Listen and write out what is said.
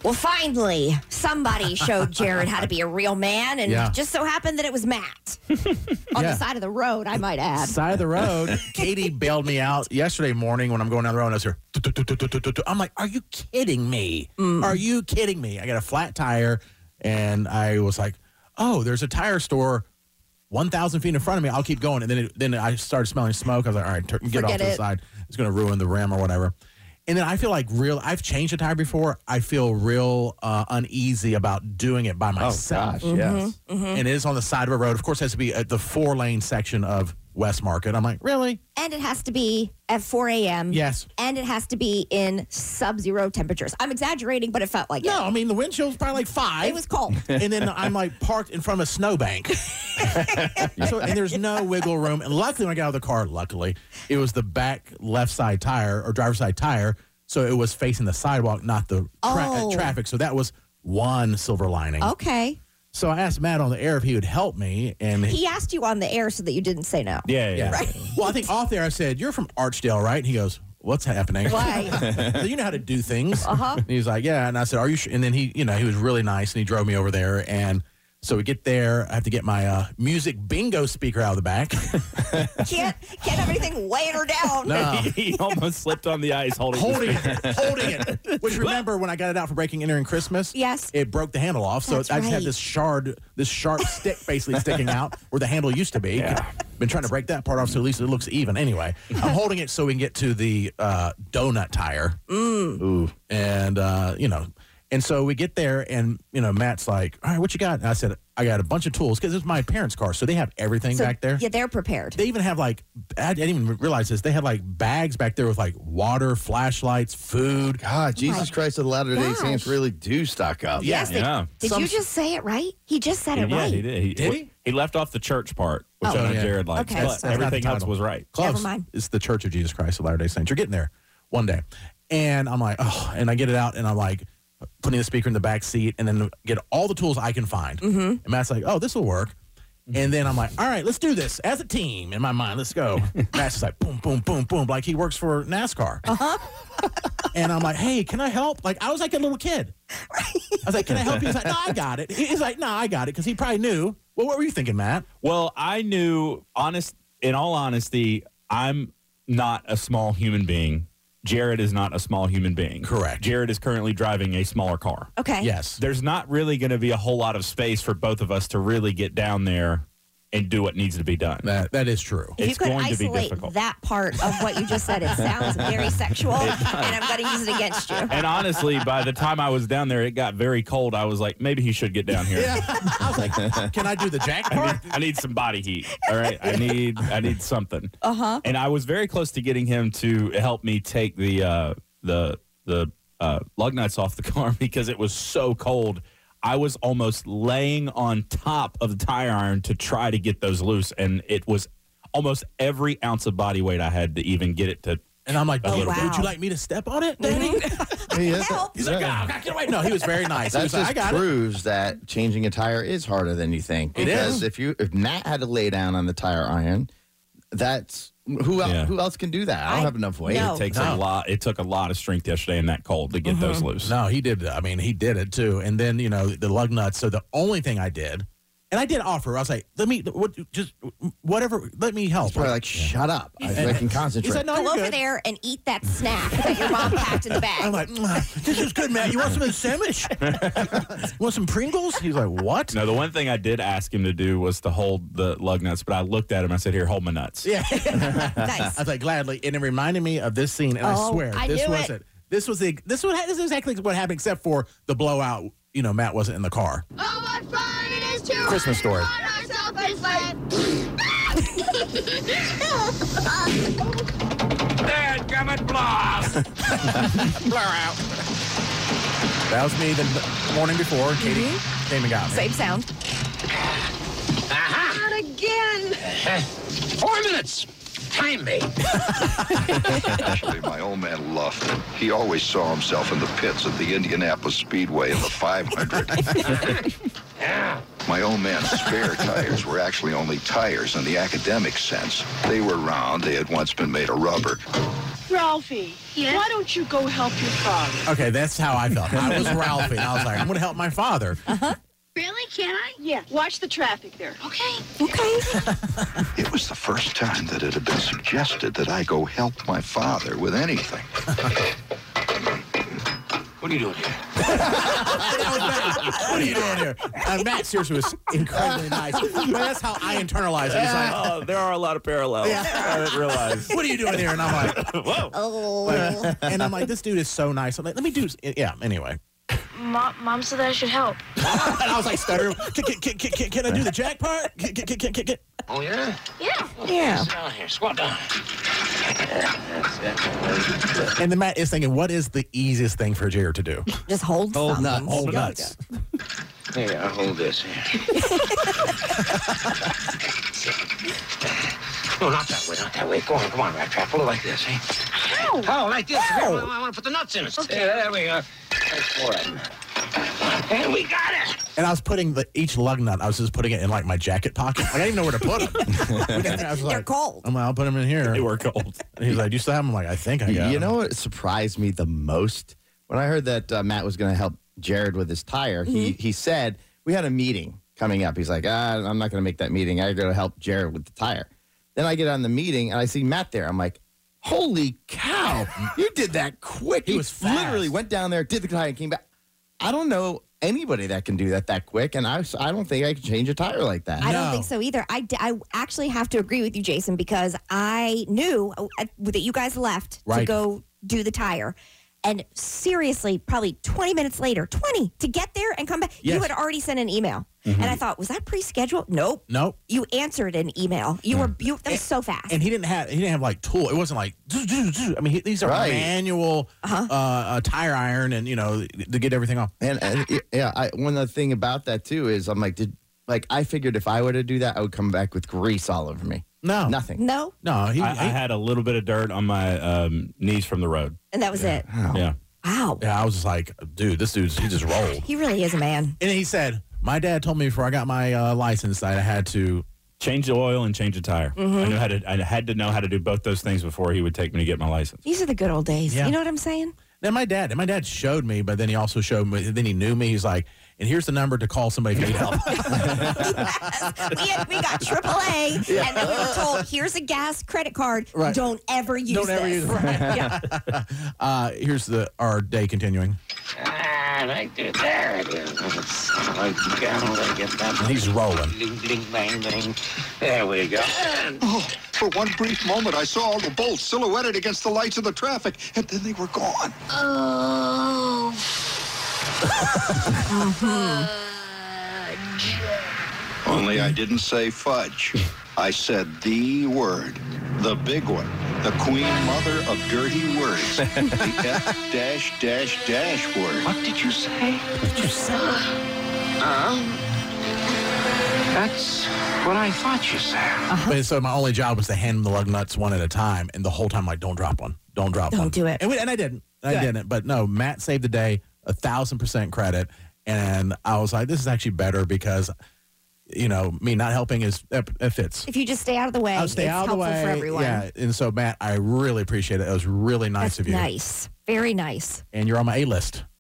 Well, finally, somebody showed Jared how to be a real man, and Yeah. just so happened that it was Matt. On the side of the road, I might add. Side of the road. Katie bailed me out yesterday morning when I'm going down the road, and I was here. I'm like, are you kidding me? Are you kidding me? I got a flat tire, and I was like, oh, there's a tire store 1,000 feet in front of me. I'll keep going. And then I started smelling smoke. I was like, all right, get off to the side. It's going to ruin the rim or whatever. And then I feel like I've changed a tire before. I feel real uneasy about doing it by myself. Oh, gosh, yes. And it is on the side of a road. Of course, it has to be at the 4-lane section of West Market. I'm like, really? And it has to be at 4 a.m. Yes. And it has to be in sub-zero temperatures. I'm exaggerating, but it felt like No, it. I mean, the wind chill was probably like 5. It was cold. And then I'm like parked in front of a snowbank. And there's no wiggle room. And luckily, when I got out of the car, it was the back left side tire or driver's side tire. So it was facing the sidewalk, not the traffic. So that was one silver lining. Okay. So I asked Matt on the air if he would help me. And He asked you on the air so that you didn't say no. Yeah. Right. Well, I think off there I said, you're from Archdale, right? And he goes, what's happening? Why? So you know how to do things. And he's like, yeah. And I said, are you sure? And then he was really nice and he drove me over there. And so we get there. I have to get my music bingo speaker out of the back. Can't have anything weighing her down. No. He almost slipped on the ice holding it. Which remember when I got it out for breaking entering Christmas? Yes. It broke the handle off. That's so I just had right. this sharp stick basically sticking out where the handle used to be. Yeah. Been trying to break that part off so at least it looks even. Anyway, I'm holding it so we can get to the donut tire. Ooh. And, and so we get there, and, Matt's like, all right, what you got? And I said, I got a bunch of tools, because it's my parents' car, so they have everything back there. Yeah, they're prepared. They even have, I didn't even realize this, they had, bags back there with, water, flashlights, food. God, Jesus Christ of the Latter-day gosh. Saints really do stock up. Yes. Yeah. Did you just say it right? He just said it Yeah, right. he did. Did he? He left off the church part, which I know yeah. Jared likes. Okay. But That's not everything the else title. was right. Close. Never mind. It's the Church of Jesus Christ of Latter-day Saints. You're getting there one day. And I'm like, oh, and I get it out, and I'm like, putting the speaker in the back seat, and then get all the tools I can find. And Matt's like, oh, this will work. And then I'm like, all right, let's do this as a team in my mind. Let's go. Matt's just like, boom, boom, boom, boom, like he works for NASCAR. And I'm like, hey, can I help? I was like a little kid. I was like, can I help you? He's like, no, I got it. He's like, no, I got it, because he probably knew. Well, what were you thinking, Matt? Well, I knew, in all honesty, I'm not a small human being. Jared is not a small human being. Correct. Jared is currently driving a smaller car. Okay. Yes. There's not really going to be a whole lot of space for both of us to really get down there and do what needs to be done. That is true. If It's you could going to be isolate difficult. that part of what you just said, it sounds very sexual, and I'm going to use it against you. And honestly, by the time I was down there, it got very cold. I was like, maybe he should get down here. Yeah. I was like, can I do the jack part? I need some body heat. All right, I need something. And I was very close to getting him to help me take the lug nuts off the car because it was so cold. I was almost laying on top of the tire iron to try to get those loose, and it was almost every ounce of body weight I had to even get it to. And I'm like, Oh, wow. would you like me to step on it, Danny? Help. He's like, get away. No, he was very nice. He That was like, just I got it. proves that changing a tire is harder than you think. It Because is. if Nat had to lay down on the tire iron, that's who else can do that? I don't have enough weight. No. It takes No. a lot. It took a lot of strength yesterday in that cold to get those loose. No, he did. I mean, he did it too. And then, the lug nuts. So the only thing I did, and I did offer, I was like, let me help. He's probably like, shut up. I can concentrate. He said, no, Go you're over good. there and eat that snack that your mom packed in the bag. I'm like, this is good, Matt. You want some of the sandwich? You want some Pringles? He's like, what? No, the one thing I did ask him to do was to hold the lug nuts, but I looked at him. I said, here, hold my nuts. Yeah. Nice. I was like, gladly. And it reminded me of this scene, and I Oh, swear, I this knew was it. This is exactly what happened, except for the blowout. Matt wasn't in the car. Oh, what fun it is to Christmas story. Dadgummit, blast! Blur out. That was me the morning before. Katie came and got me. Same sound. Not again. 4 minutes. Time me. Actually, my old man loved it. He always saw himself in the pits at the Indianapolis Speedway in the 500. Yeah. My old man's spare tires were actually only tires in the academic sense. They were round. They had once been made of rubber. Ralphie, why don't you go help your father? Okay, that's how I felt. I was Ralphie, and I was like, I'm going to help my father. Really? Can I? Yeah. Watch the traffic there. Okay. It was the first time that it had been suggested that I go help my father with anything. What are you doing here? What are you doing here? Matt seriously was incredibly nice. But that's how I internalize it. It's like, Oh, there are a lot of parallels. I didn't realize. what are you doing here? And I'm like, Whoa. Oh. and I'm like, this dude is so nice. I'm like, let me do, yeah, anyway. Mom said I should help. And I was like stuttering. Can I do the jack part? Oh, yeah? Yeah. Yeah. Sit down here. Squat down. And then Matt is thinking, what is the easiest thing for Jared to do? Just hold something. Hold nuts. Here, I'll hold this here. No, not that way, not that way. Go on, come on, Rat Trap. Pull it like this, eh? How? Oh, like this. I want to put the nuts in it. Okay. There we go. That's 4 of them. And we got it. And I was putting each lug nut, I was just putting it in like my jacket pocket. Like, I didn't even know where to put them. I was They're like, cold. I'm like, I'll put them in here. They were cold. And he's like, do you still have them? I'm like, I think I got You them. know what surprised me the most? When I heard that Matt was going to help Jared with his tire, he said, we had a meeting coming up. He's like, I'm not going to make that meeting. I got to help Jared with the tire. Then I get on the meeting, and I see Matt there. I'm like, holy cow, you did that quick. He was fast. Literally went down there, did the tire, and came back. I don't know anybody that can do that quick, and I don't think I can change a tire like that. I don't No. think so either. I actually have to agree with you, Jason, because I knew that you guys left to Right. go do the tire. And seriously, probably 20 minutes later, 20 to get there and come back, you Yes. had already sent an email. And I thought, was that pre-scheduled? Nope. Nope. You answered an email. That was so fast. And he didn't have like tool. It wasn't like, I mean, these are Right. manual tire iron and, to get everything off. And yeah, one other thing about that too is I'm like, I figured if I were to do that, I would come back with grease all over me. No. Nothing. No, No, I had a little bit of dirt on my knees from the road. and that was it. Yeah. Wow. yeah, I was just like, dude, he just rolled. He really is a man. And he said, my dad told me before I got my license that I had to. Change the oil and change the tire. I had to know how to do both those things before he would take me to get my license. These are the good old days. Yeah. You know what I'm saying? Then my dad showed me, but then he also showed me, then he knew me. He's like, and here's the number to call somebody if you need help. we got AAA, and then we were told, here's a gas credit card. Right. Don't ever use Don't this. ever use it. Yeah. Here's our day continuing. Right there. There it is. Like, I get that. And he's rolling. Ding, ding, bang, bang. There we go. And Oh, for one brief moment, I saw all the bolts silhouetted against the lights of the traffic, and then they were gone. Oh. Only I didn't say fudge. I said the word, the big one, the queen mother of dirty words, the F-dash word. what did you say? That's what I thought you said. But so my only job was to hand him the lug nuts one at a time, and the whole time like, don't drop one, don't drop one. Don't do it. And I didn't. I didn't. But no, Matt saved the day, 1,000% credit, and I was like, this is actually better because, me not helping it fits. If you just stay out of the way, I'll stay it's out of the helpful way. for everyone. Yeah, and so Matt, I really appreciate it. It was really nice That's of you. nice. Very nice. And you're on my A list.